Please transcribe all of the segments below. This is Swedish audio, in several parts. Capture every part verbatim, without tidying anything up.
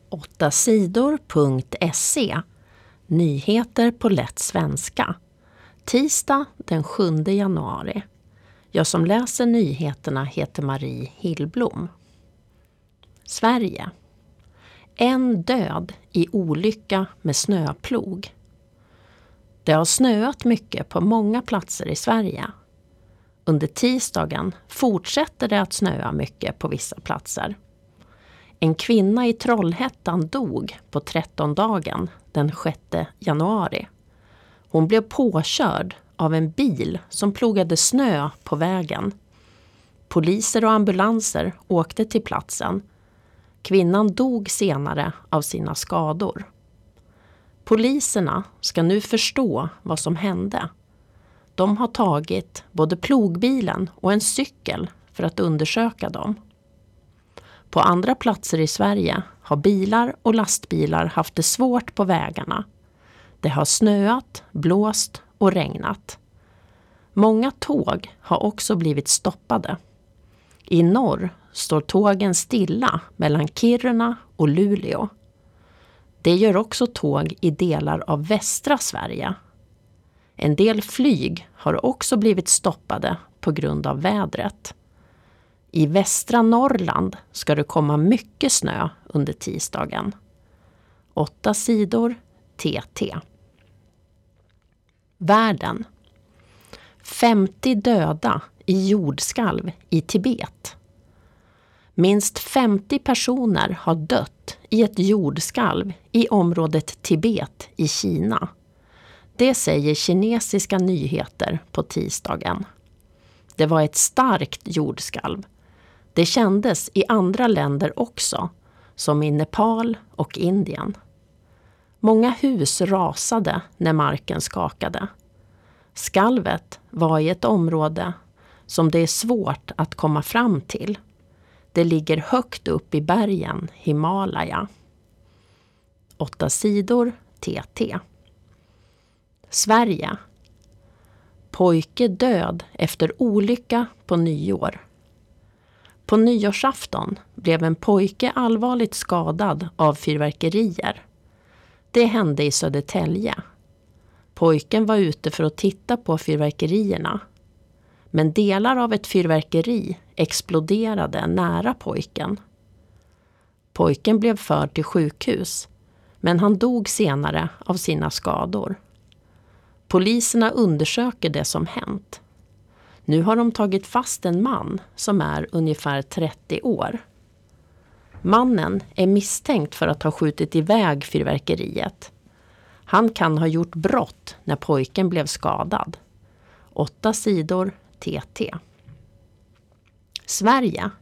åtta sidor punkt se. Nyheter på lätt svenska. Tisdag den sjunde januari. Jag som läser nyheterna heter Marie Hillblom. Sverige. En död i olycka med snöplog. Det har snöat mycket på många platser i Sverige. Under tisdagen fortsätter det att snöa mycket på vissa platser. En kvinna i Trollhättan dog på trettondagen den sjätte januari. Hon blev påkörd av en bil som plogade snö på vägen. Poliser och ambulanser åkte till platsen. Kvinnan dog senare av sina skador. Poliserna ska nu förstå vad som hände. De har tagit både plogbilen och en cykel för att undersöka dem. På andra platser i Sverige har bilar och lastbilar haft det svårt på vägarna. Det har snöat, blåst och regnat. Många tåg har också blivit stoppade. I norr står tågen stilla mellan Kiruna och Luleå. Det gör också tåg i delar av västra Sverige. En del flyg har också blivit stoppade på grund av vädret. I västra Norrland ska det komma mycket snö under tisdagen. Åtta sidor T T. Världen. femtio döda i jordskalv i Tibet. Minst femtio personer har dött i ett jordskalv i området Tibet i Kina. Det säger kinesiska nyheter på tisdagen. Det var ett starkt jordskalv. Det kändes i andra länder också, som i Nepal och Indien. Många hus rasade när marken skakade. Skalvet var i ett område som det är svårt att komma fram till. Det ligger högt upp i bergen Himalaya. Åtta sidor T T. Sverige. Pojke död efter olycka på nyår. På nyårsafton blev en pojke allvarligt skadad av fyrverkerier. Det hände i Södertälje. Pojken var ute för att titta på fyrverkerierna. Men delar av ett fyrverkeri exploderade nära pojken. Pojken blev förd till sjukhus, men han dog senare av sina skador. Poliserna undersöker det som hänt. Nu har de tagit fast en man som är ungefär trettio år. Mannen är misstänkt för att ha skjutit iväg fyrverkeriet. Han kan ha gjort brott när pojken blev skadad. Åtta sidor T T. Sverige.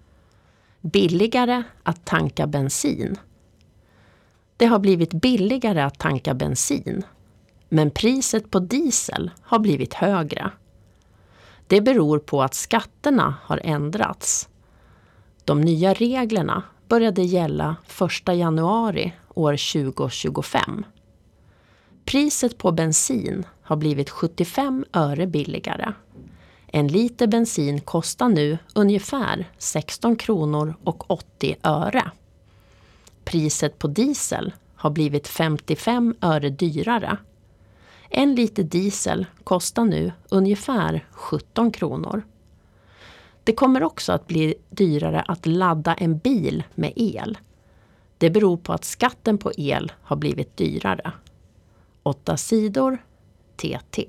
Billigare att tanka bensin. Det har blivit billigare att tanka bensin, men priset på diesel har blivit högre. Det beror på att skatterna har ändrats. De nya reglerna började gälla första januari år tjugo tjugofem. Priset på bensin har blivit sjuttiofem öre billigare. En liter bensin kostar nu ungefär sexton kronor och åttio öre. Priset på diesel har blivit femtiofem öre dyrare. En liter diesel kostar nu ungefär sjutton kronor. Det kommer också att bli dyrare att ladda en bil med el. Det beror på att skatten på el har blivit dyrare. Åtta sidor T T.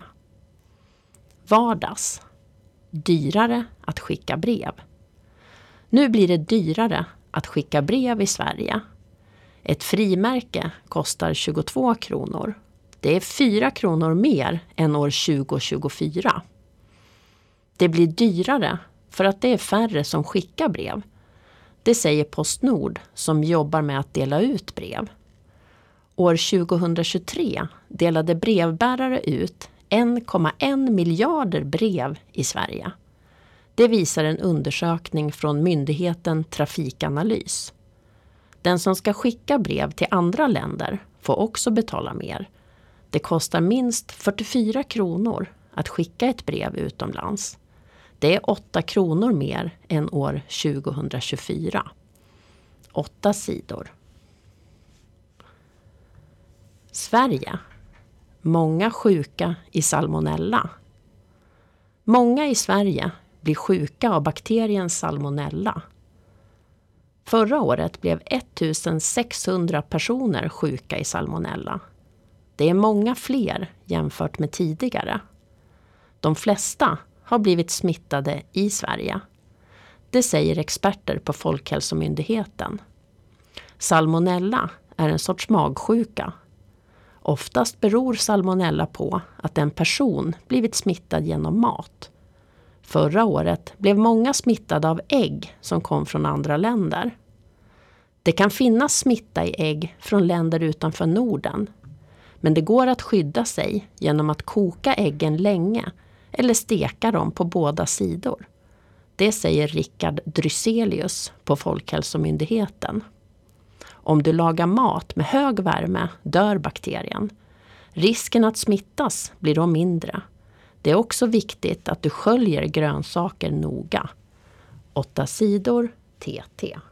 Vardags. Dyrare att skicka brev. Nu blir det dyrare att skicka brev i Sverige. Ett frimärke kostar tjugotvå kronor. Det är fyra kronor mer än år tjugo tjugofyra. Det blir dyrare för att det är färre som skickar brev. Det säger Postnord som jobbar med att dela ut brev. År tjugohundratjugotre delade brevbärare ut en komma en miljarder brev i Sverige. Det visar en undersökning från myndigheten Trafikanalys. Den som ska skicka brev till andra länder får också betala mer. Det kostar minst fyrtiofyra kronor att skicka ett brev utomlands. Det är åtta kronor mer än år tjugohundratjugofyra. Åtta sidor. Sverige. Många sjuka i salmonella. Många i Sverige blir sjuka av bakterien salmonella. Förra året blev ettusensexhundra personer sjuka i salmonella. Det är många fler jämfört med tidigare. De flesta har blivit smittade i Sverige. Det säger experter på Folkhälsomyndigheten. Salmonella är en sorts magsjuka. Oftast beror salmonella på att en person blivit smittad genom mat. Förra året blev många smittade av ägg som kom från andra länder. Det kan finnas smitta i ägg från länder utanför Norden. Men det går att skydda sig genom att koka äggen länge eller steka dem på båda sidor. Det säger Rickard Dryselius på Folkhälsomyndigheten. Om du lagar mat med hög värme dör bakterien. Risken att smittas blir då mindre. Det är också viktigt att du sköljer grönsaker noga. Åtta sidor T T.